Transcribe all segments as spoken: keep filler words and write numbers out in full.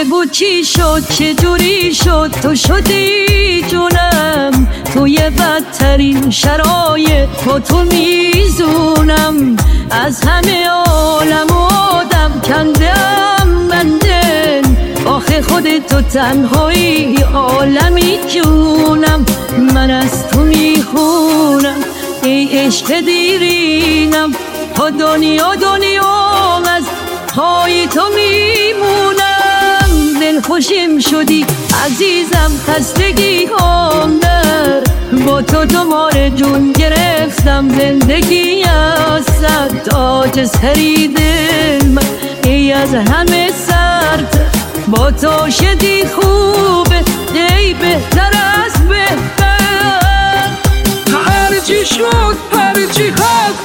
بگو چی شد چه جوری شد تو شدی جونم، توی بدترین شرایط با تو میزونم. از همه عالم و آدم کندم من دل، آخه خودتو تنهایی عالمی جونم. من از تو میخونم ای عشق دیرینم، تا دنیا دنیا از پای تو میمونم. دل خوشیم شدی عزیزم خستگی هم در، با تو دوباره جون گرفتم. زندگی از سر تاج سری دل من ای از همه سرت، با تو شدی خوبه ای بهتر از بهتر. هرچی شد هرچی هست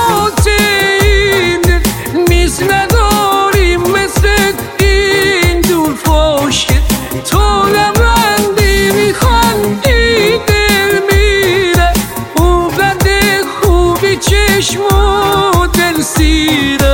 بازین نیست، نداریم مثل این دور فاشت. تو لبندی میخندی دل میره، او بند خوبی چشم و دل سیره.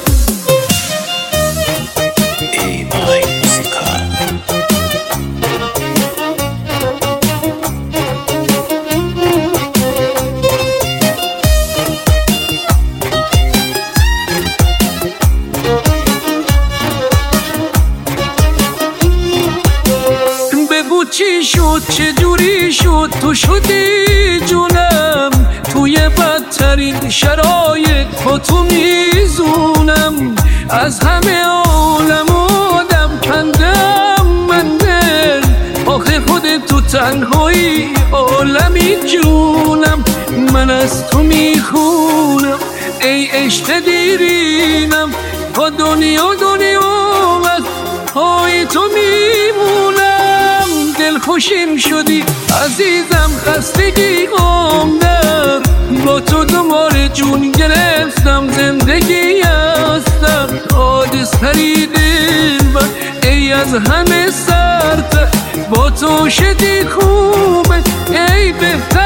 چی شد چه جوری شد تو شدی جونم، توی بدترین شرایط با تو میزونم. از همه عالم آدم کندم من دل، آخه خودت تو تنهایی عالمی جونم. من از تو میخونم ای عشق دیرینم، تا دنیا دنیا از پای تو میمونم. دل خوشیم شدی عزیزم خستگی هم در، با تو دوباره جون گرفتم. زندگی هستم تاج سری دل من ای از همه سرت، با تو شدی خوبه ای بهتر